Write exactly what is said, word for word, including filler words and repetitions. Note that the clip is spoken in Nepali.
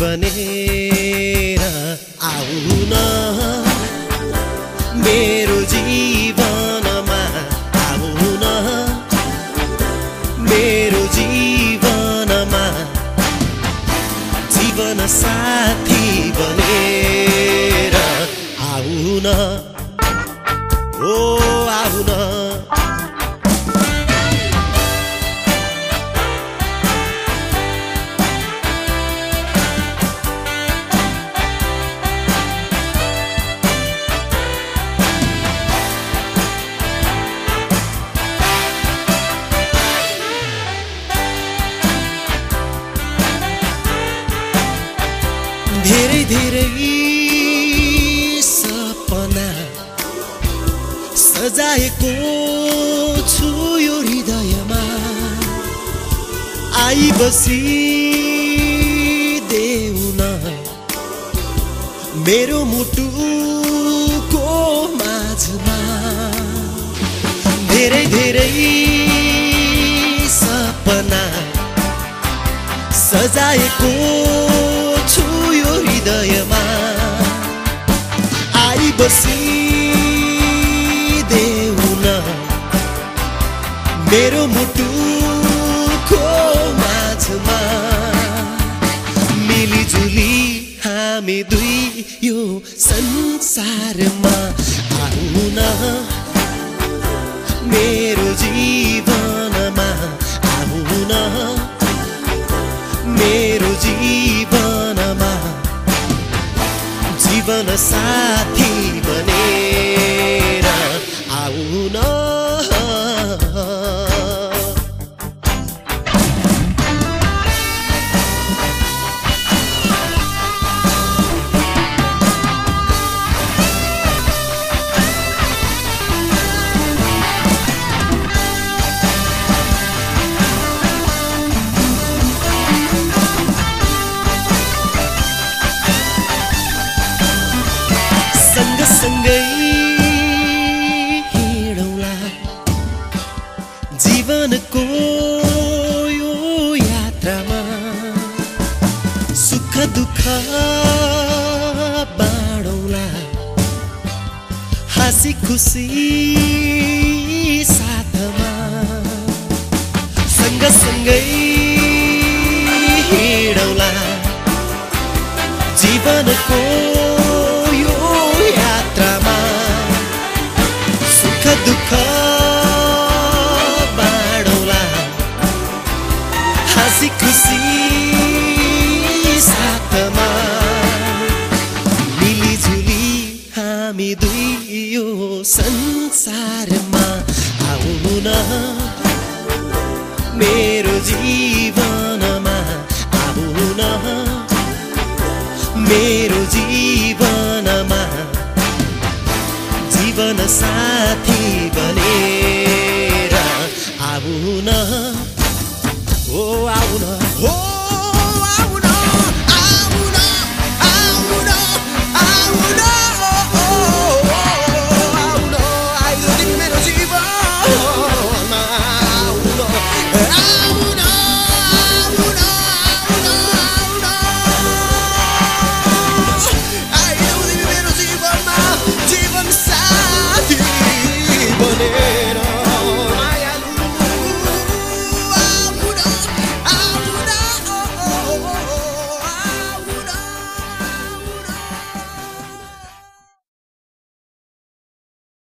बनेर आऊ न मेरो जीवनमा आऊ न मेरो जीवनमा जीवन साथी बनेर आऊ न ओ आऊ न धेरै धेरै सपना सजाएको छु यो हृदयमा आई बसी देऊ न मेरो मुटुको माझमा धेरै धेरै सपना सजाएको छु यो हृदयमा आई बसी देऊ न मेरो मुटुको माझमा मिलिजुली हामी दुई यो संसारमा आऊ न मेरो जीवनमा आऊ न मेरो जीवनमा जीवन साथी बनेर आऊ न सँगै हिँडौँला जीवनको यो यात्रामा सुख दुःख बाँडौँला हाँसी खुसी साथमा सँगसँगै हिँडौँला जीवनको दुःख बाँडौँला हाँसी खुसी